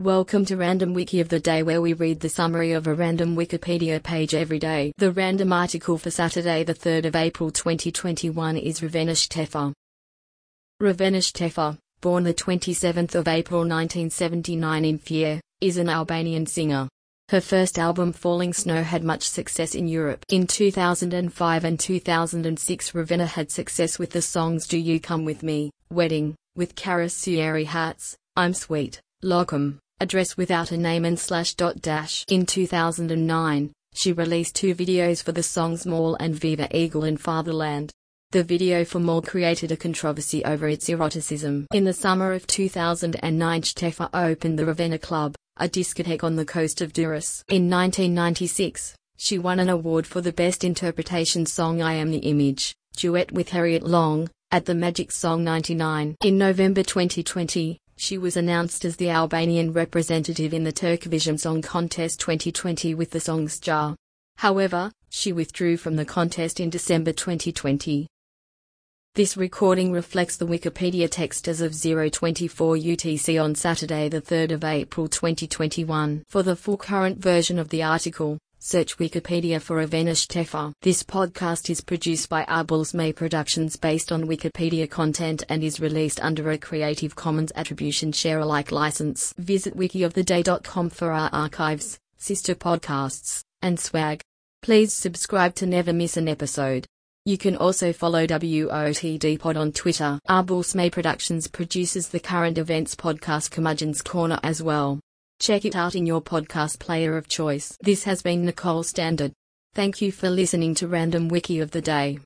Welcome to Random Wiki of the Day, where we read the summary of a random Wikipedia page every day. The random article for Saturday, the 3rd of April 2021 is Ravena Shtafer. Ravena Shtafer, born the 27th of April 1979 in Fier, is an Albanian singer. Her first album Falling Snow had much success in Europe. In 2005 and 2006 Ravena had success with the songs Do You Come With Me, Wedding, with Karis Sueri Hats, I'm Sweet, Locum, Address Without a Name and /. In 2009, she released 2 videos for the songs Mall and Viva Eagle and Fatherland. The video for Mall created a controversy over its eroticism. In the summer of 2009 Shtafer opened the Ravena Club, a discotheque on the coast of Durrës. In 1996, she won an award for the Best Interpretation Song I Am the Image, duet with Harriet Long, at the Magic Song 99. In November 2020, she was announced as the Albanian representative in the Turkvision Song Contest 2020 with the song Sjar. However, she withdrew from the contest in December 2020. This recording reflects the Wikipedia text as of 0:24 UTC on Saturday, the 3rd of April 2021. For the full current version of the article, search Wikipedia for Ravena Shtafer. This podcast is produced by Arbulsmay Productions based on Wikipedia content and is released under a Creative Commons Attribution Share Alike license. Visit wikioftheday.com for our archives, sister podcasts, and swag. Please subscribe to never miss an episode. You can also follow WOTD Pod on Twitter. Arbulsmay Productions produces the current events podcast Curmudgeon's Corner as well. Check it out in your podcast player of choice. This has been Nicole Standard. Thank you for listening to Random Wiki of the Day.